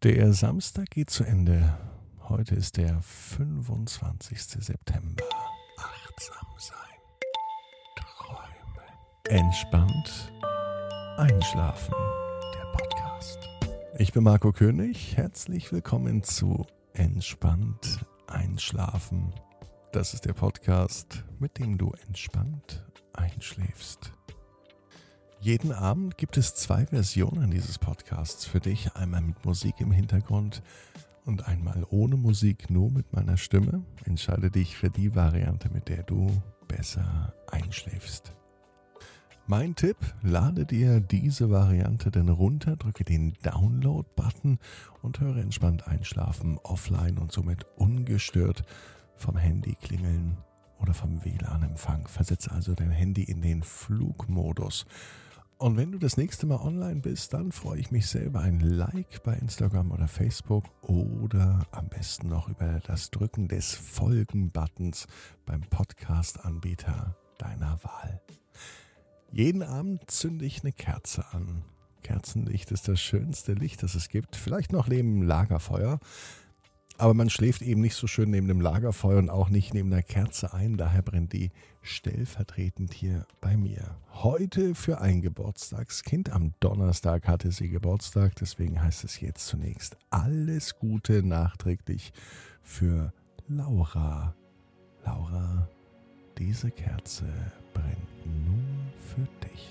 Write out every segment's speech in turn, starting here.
Der Samstag geht zu Ende. Heute ist der 25. September. Achtsam sein. Träumen. Entspannt. Einschlafen. Der Podcast. Ich bin Marco König. Herzlich willkommen zu Entspannt Einschlafen. Das ist der Podcast, mit dem du entspannt einschläfst. Jeden Abend gibt es 2 Versionen dieses Podcasts für dich. Einmal mit Musik im Hintergrund und einmal ohne Musik, nur mit meiner Stimme. Entscheide dich für die Variante, mit der du besser einschläfst. Mein Tipp, lade dir diese Variante denn runter, drücke den Download-Button und höre entspannt einschlafen, offline und somit ungestört vom Handy klingeln oder vom WLAN-Empfang. Versetze also dein Handy in den Flugmodus. Und wenn du das nächste Mal online bist, dann freue ich mich sehr über ein Like bei Instagram oder Facebook oder am besten noch über das Drücken des Folgen-Buttons beim Podcast-Anbieter deiner Wahl. Jeden Abend zünde ich eine Kerze an. Kerzenlicht ist das schönste Licht, das es gibt. Vielleicht noch neben dem Lagerfeuer. Aber man schläft eben nicht so schön neben dem Lagerfeuer und auch nicht neben einer Kerze ein. Daher brennt die stellvertretend hier bei mir. Heute für ein Geburtstagskind. Am Donnerstag hatte sie Geburtstag. Deswegen heißt es jetzt zunächst alles Gute nachträglich für Laura. Laura, diese Kerze brennt nur für dich.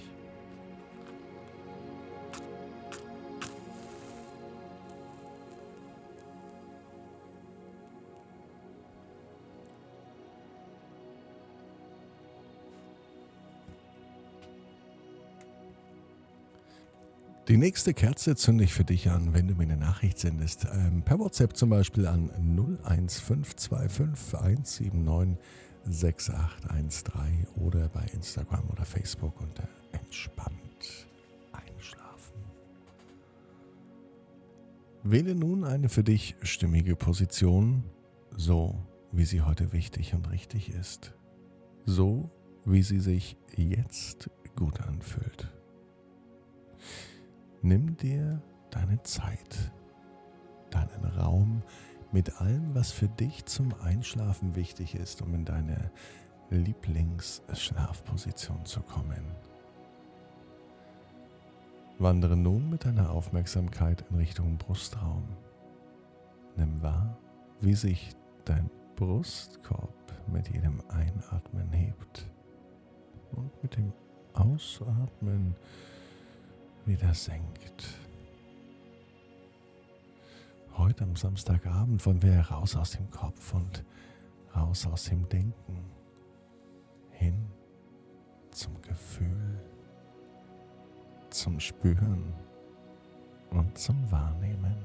Die nächste Kerze zünde ich für dich an, wenn du mir eine Nachricht sendest. Per WhatsApp zum Beispiel an 01525 179 6813 oder bei Instagram oder Facebook unter Entspannt Einschlafen. Wähle nun eine für dich stimmige Position, so wie sie heute wichtig und richtig ist. So wie sie sich jetzt gut anfühlt. Nimm dir deine Zeit, deinen Raum mit allem, was für dich zum Einschlafen wichtig ist, um in deine Lieblingsschlafposition zu kommen. Wandere nun mit deiner Aufmerksamkeit in Richtung Brustraum. Nimm wahr, wie sich dein Brustkorb mit jedem Einatmen hebt und mit dem Ausatmen wieder senkt. Heute am Samstagabend wollen wir raus aus dem Kopf und raus aus dem Denken, hin zum Gefühl, zum Spüren und zum Wahrnehmen.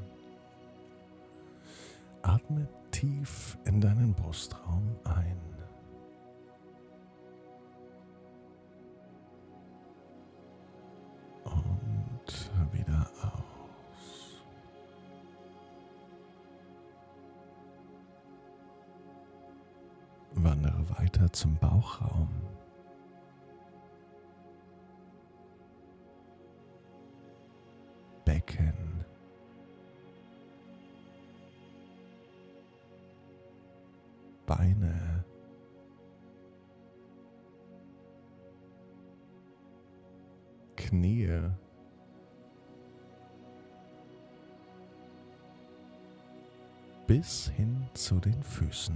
Atme tief in deinen Brustraum ein. Und wieder aus. Wandere weiter zum Bauchraum. Becken. Beine. Knie, bis hin zu den Füßen.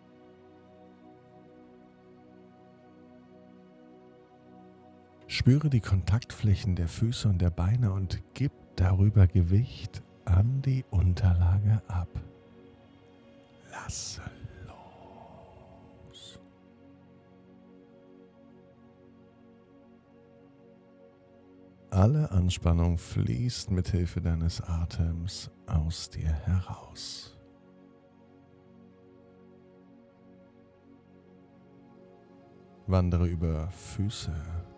Spüre die Kontaktflächen der Füße und der Beine und gib darüber Gewicht an die Unterlage ab. Lasse los. Alle Anspannung fließt mit Hilfe deines Atems aus dir heraus. Wandere über Füße,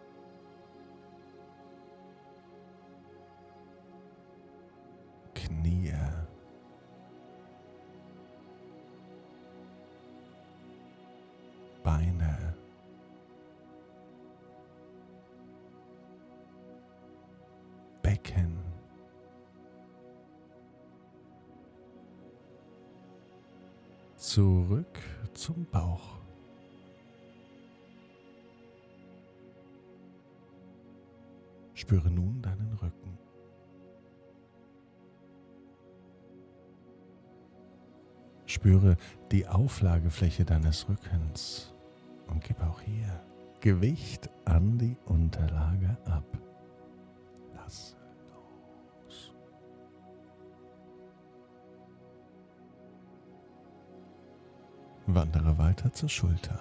Knie, Beine, Becken, zurück zum Bauch. Spüre nun deinen Rücken. Spüre die Auflagefläche deines Rückens und gib auch hier Gewicht an die Unterlage ab. Lass los. Wandere weiter zur Schulter.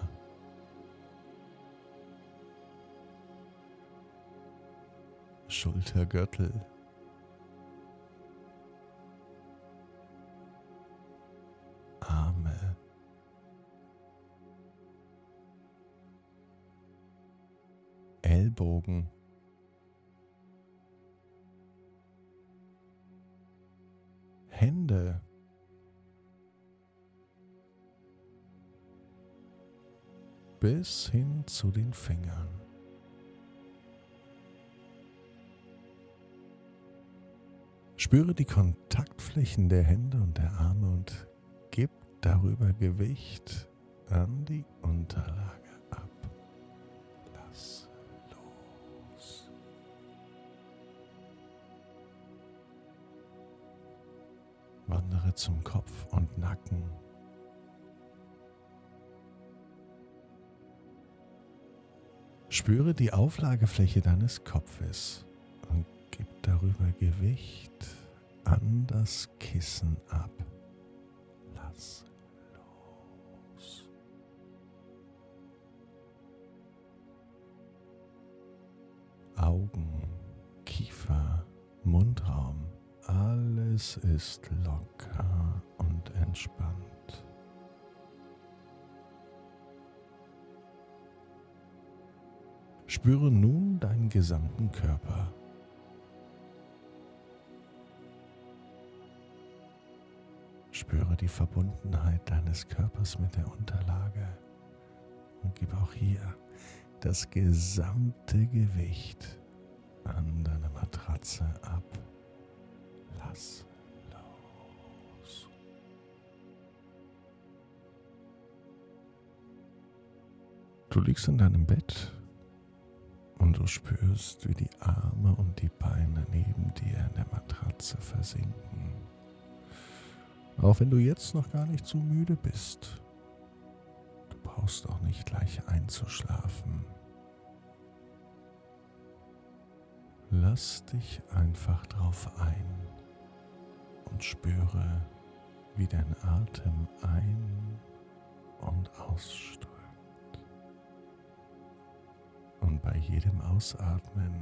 Schultergürtel. Arme. Ellbogen. Hände. Bis hin zu den Fingern. Spüre die Kontaktflächen der Hände und der Arme und gib darüber Gewicht an die Unterlage ab. Lass los. Wandere zum Kopf und Nacken. Spüre die Auflagefläche deines Kopfes und gib darüber Gewicht an das Kissen ab. Lass los. Augen, Kiefer, Mundraum, alles ist locker und entspannt. Spüre nun deinen gesamten Körper. Spüre die Verbundenheit deines Körpers mit der Unterlage und gib auch hier das gesamte Gewicht an deine Matratze ab. Lass los. Du liegst in deinem Bett und du spürst, wie die Arme und die Beine neben dir in der Matratze versinken. Auch wenn du jetzt noch gar nicht so müde bist, du brauchst auch nicht gleich einzuschlafen. Lass dich einfach drauf ein und spüre, wie dein Atem ein- und ausströmt. Und bei jedem Ausatmen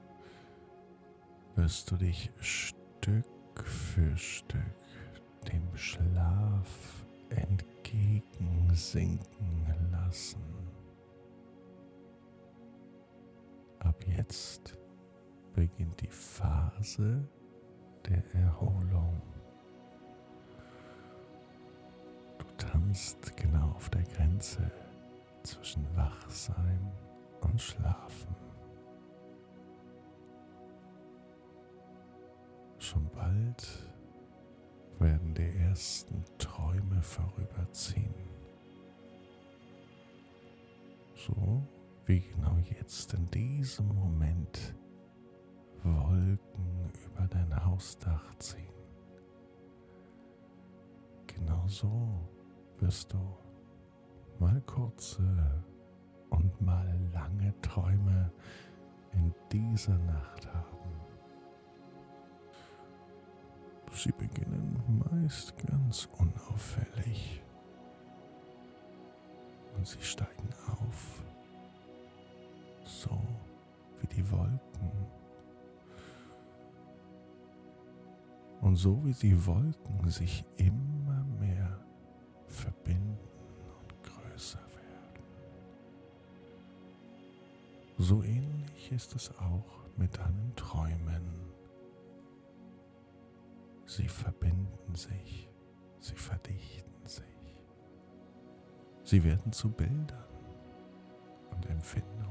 wirst du dich Stück für Stück dem Schlaf entgegensinken lassen. Ab jetzt beginnt die Phase der Erholung. Du tanzt genau auf der Grenze zwischen Wachsein und Schlafen. Schon bald werden die ersten Träume vorüberziehen. So wie genau jetzt in diesem Moment Wolken über dein Hausdach ziehen. Genau so wirst du mal kurze und mal lange Träume in dieser Nacht haben. Sie beginnen meist ganz unauffällig und sie steigen auf, so wie die Wolken. Und so wie die Wolken sich immer mehr verbinden und größer werden. So ähnlich ist es auch mit deinen Träumen. Sie verbinden sich, sie verdichten sich. Sie werden zu Bildern und Empfindungen.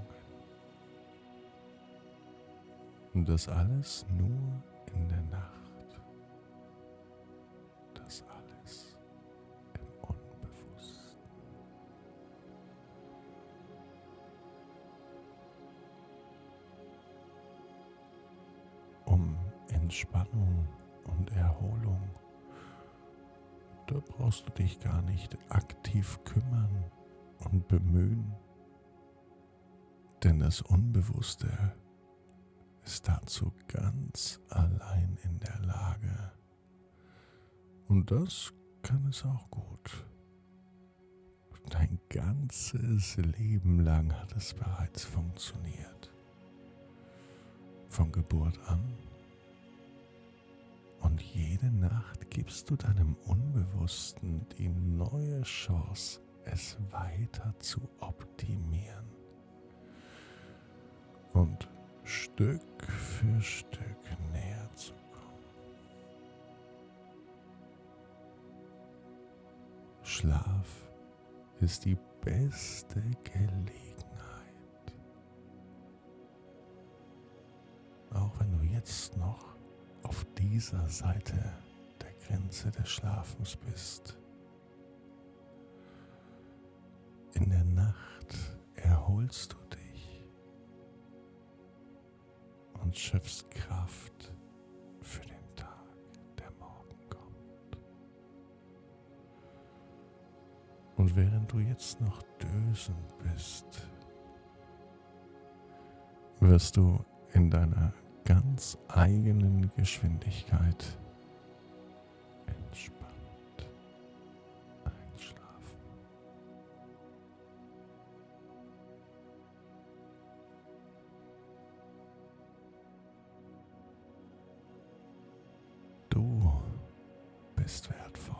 Und das alles nur in der Nacht. Das alles im Unbewussten. Entspannung und Erholung. Da brauchst du dich gar nicht aktiv kümmern und bemühen, denn das Unbewusste ist dazu ganz allein in der Lage. Und das kann es auch gut. Dein ganzes Leben lang hat es bereits funktioniert. Von Geburt an. Und jede Nacht gibst du deinem Unbewussten die neue Chance, es weiter zu optimieren. Und Stück für Stück näher zu kommen. Schlaf ist die beste Gelegenheit. Auch wenn du jetzt noch auf dieser Seite der Grenze des Schlafens bist. In der Nacht erholst du dich und schöpfst Kraft für den Tag, der morgen kommt. Und während du jetzt noch dösend bist, wirst du in deiner ganz eigenen Geschwindigkeit entspannt einschlafen. Du bist wertvoll.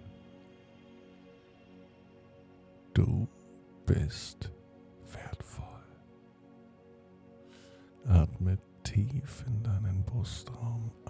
Du bist wertvoll. Atme tief in deinen Brustraum